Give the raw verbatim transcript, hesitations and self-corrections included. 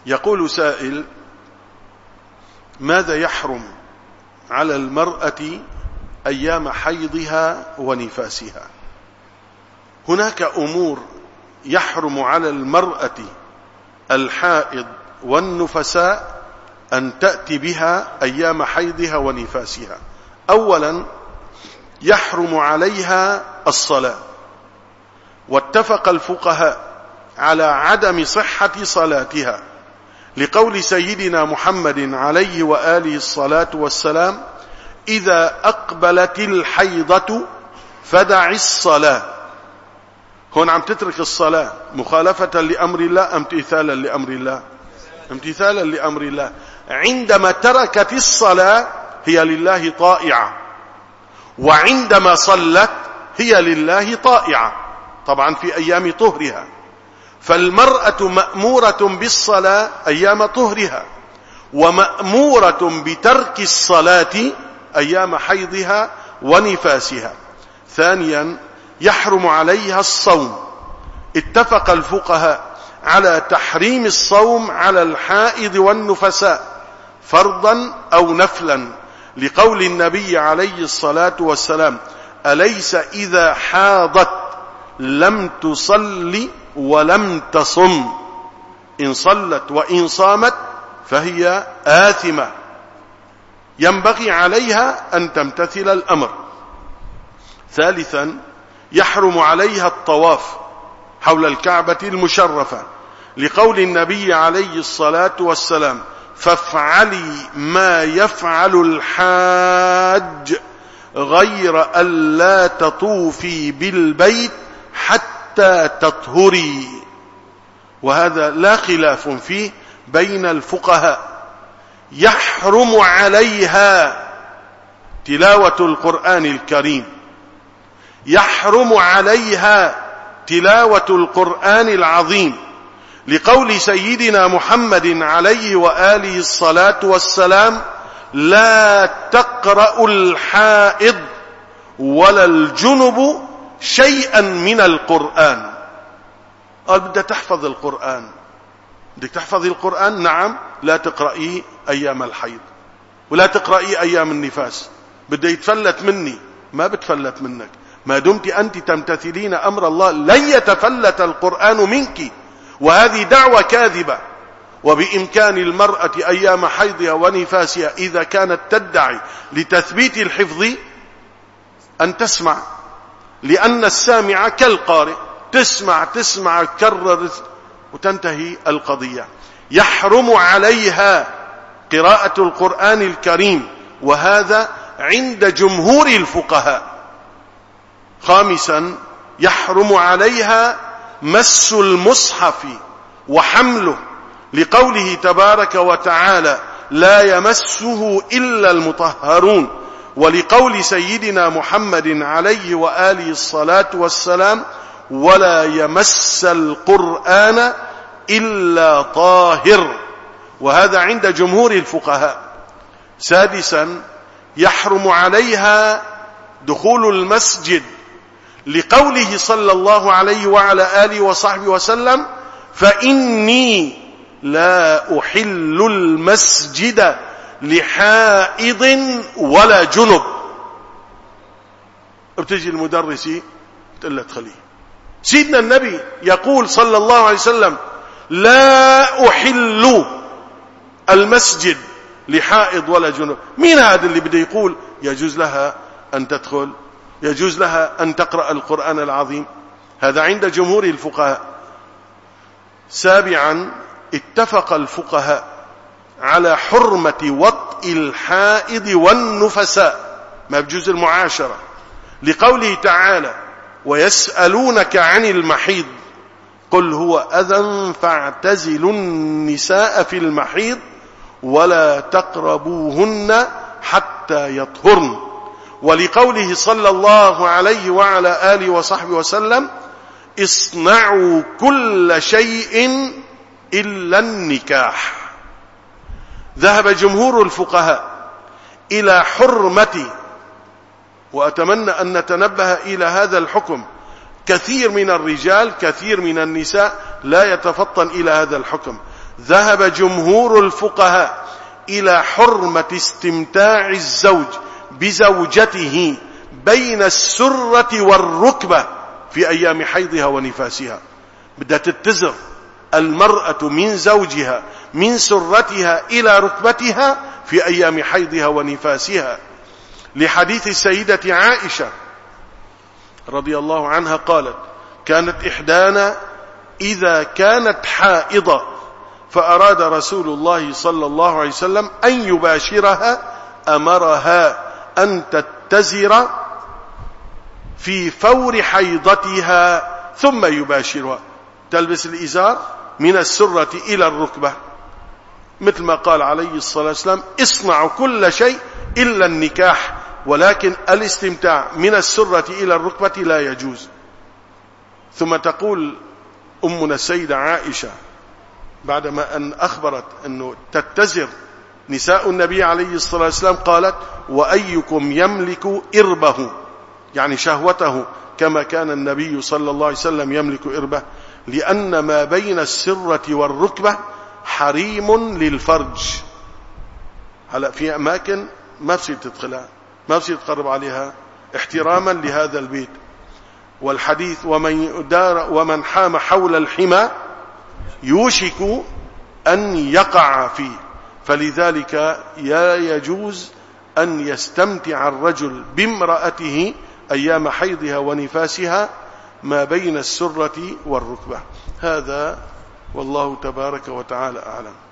يقول سائل: ماذا يحرم على المرأة أيام حيضها ونفاسها؟ هناك أمور يحرم على المرأة الحائض والنفساء أن تأتي بها أيام حيضها ونفاسها. أولا، يحرم عليها الصلاة، واتفق الفقهاء على عدم صحة صلاتها لقول سيدنا محمد عليه وآله الصلاة والسلام: إذا أقبلت الحيضة فدع الصلاة. هون عم تترك الصلاة مخالفة لأمر الله أم امتثالا لأمر الله؟ امتثالا لأمر الله. عندما تركت الصلاة هي لله طائعة، وعندما صلت هي لله طائعة، طبعا في أيام طهرها. فالمرأة مأمورة بالصلاة أيام طهرها، ومأمورة بترك الصلاة أيام حيضها ونفاسها. ثانيا، يحرم عليها الصوم. اتفق الفقهاء على تحريم الصوم على الحائض والنفساء فرضا أو نفلا لقول النبي عليه الصلاة والسلام: أليس إذا حاضت لم تصل ولم تصم، إن صلت وإن صامت فهي آثمة، ينبغي عليها أن تمتثل الأمر. ثالثا، يحرم عليها الطواف حول الكعبة المشرفة لقول النبي عليه الصلاة والسلام: فافعلي ما يفعل الحاج غير أن لا تطوفي بالبيت حتى تطهري. وهذا لا خلاف فيه بين الفقهاء. يحرم عليها تلاوة القرآن الكريم، يحرم عليها تلاوة القرآن العظيم لقول سيدنا محمد عليه وآله الصلاة والسلام: لا تقرأ الحائض ولا الجنب شيئا من القرآن. قال بدها تحفظ القرآن، بدك تحفظي القرآن، نعم، لا تقرأيه أيام الحيض ولا تقرأيه أيام النفاس. بده يتفلت مني، ما بتفلت منك ما دمت أنت تمتثلين أمر الله، لن يتفلت القرآن منك. وهذه دعوة كاذبة. وبإمكان المرأة أيام حيضها ونفاسها إذا كانت تدعي لتثبيت الحفظ أن تسمع، لأن السامع كالقارئ، تسمع تسمع كرر وتنتهي القضية. يحرم عليها قراءة القرآن الكريم، وهذا عند جمهور الفقهاء. خامسا، يحرم عليها مس المصحف وحمله لقوله تبارك وتعالى: لا يمسه إلا المطهرون، ولقول سيدنا محمد عليه وآله الصلاة والسلام: ولا يمس القرآن إلا طاهر. وهذا عند جمهور الفقهاء. سادسا، يحرم عليها دخول المسجد لقوله صلى الله عليه وعلى آله وصحبه وسلم: فإني لا أحل المسجد لحائض ولا جنب. بتجي المدرسة تقول له ادخلي. سيدنا النبي يقول صلى الله عليه وسلم: لا أحل المسجد لحائض ولا جنب. مين هذا اللي بده يقول يجوز لها أن تدخل، يجوز لها أن تقرأ القرآن العظيم؟ هذا عند جمهور الفقهاء. سابعا، اتفق الفقهاء على حرمة وطء الحائض والنفساء، ما بجوز المعاشرة، لقوله تعالى: ويسألونك عن المحيض قل هو أذى فاعتزلوا النساء في المحيض ولا تقربوهن حتى يطهرن. ولقوله صلى الله عليه وعلى آله وصحبه وسلم: اصنعوا كل شيء إلا النكاح. ذهب جمهور الفقهاء إلى حرمة، وأتمنى أن نتنبه إلى هذا الحكم، كثير من الرجال كثير من النساء لا يتفطن إلى هذا الحكم. ذهب جمهور الفقهاء إلى حرمة استمتاع الزوج بزوجته بين السرة والركبة في أيام حيضها ونفاسها. بدها تتزر المرأة من زوجها من سرتها إلى ركبتها في أيام حيضها ونفاسها، لحديث السيدة عائشة رضي الله عنها قالت: كانت إحدانا إذا كانت حائضة فأراد رسول الله صلى الله عليه وسلم أن يباشرها أمرها أن تتزر في فور حيضتها ثم يباشرها، تلبس الإزار من السرة إلى الركبة، مثل ما قال عليه الصلاة والسلام: اصنعوا كل شيء إلا النكاح، ولكن الاستمتاع من السرة إلى الركبة لا يجوز. ثم تقول أمنا السيدة عائشة بعدما أن أخبرت أنه تتزر نساء النبي عليه الصلاة والسلام، قالت: وأيكم يملك إربه، يعني شهوته، كما كان النبي صلى الله عليه وسلم يملك إربه، لأن ما بين السرة والركبة حريم للفرج. هلا في أماكن ما بصير تدخلها، ما بصير تقرب عليها احتراما لهذا البيت. والحديث: ومن دار ومن حام حول الحمى يوشك أن يقع فيه. فلذلك لا يجوز أن يستمتع الرجل بامرأته أيام حيضها ونفاسها ما بين السرة والركبة. هذا والله تبارك وتعالى أعلم.